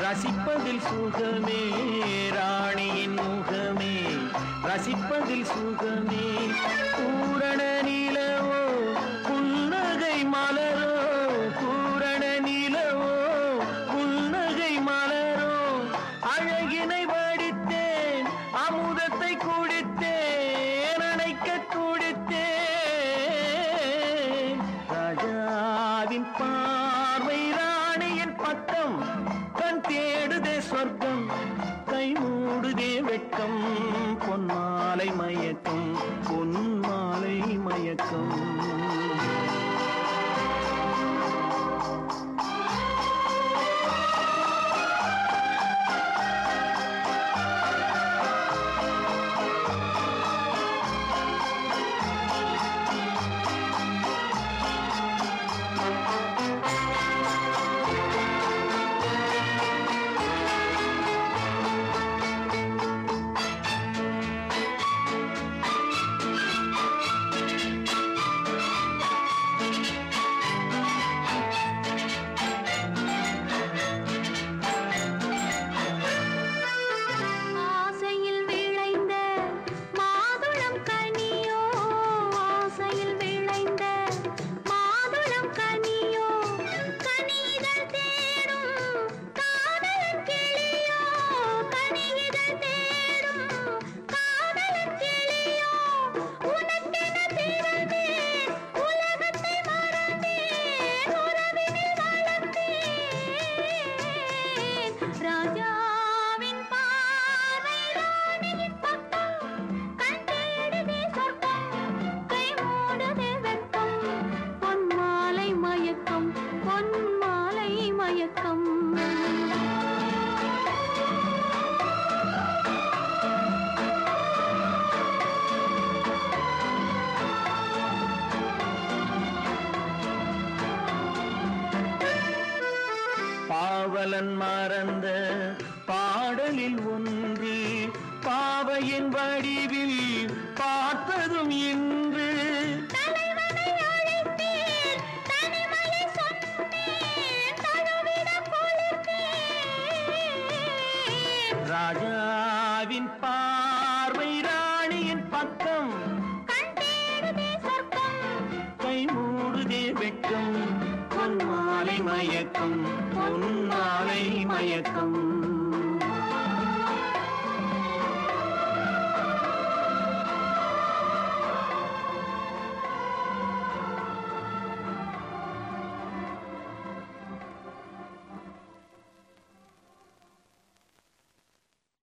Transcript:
ரசிப்பதில் சுகமே ராணியின் முகமே, ரசிப்பதில் சுகமே. பூரண நிலவோ புன்னகை மலரோ, பூரண நிலவோ புன்னகை மலரோ, அழகினை வடித்தேன் அமுதத்தை குடித்தேன் அணைக்க துடித்தேன். ராஜாவின் பார்வை ராணியின் பக்கம், கண் தேடுதே சொர்க்கம் கை மூடுதே வெட்கம். பொன்மாலை மயக்கம் பொன்மாலை மயக்கம். பாவலன் மறந்த பாடலில் ஒன்று, பாவையின் வடிவில் பார்த்ததும் இன்று. ராஜாவின் பார்வை ராணியின் பக்கம், கை மூடுதே வெட்கம். பொன்மாலை மயக்கம் பொன்மாலை மயக்கம்.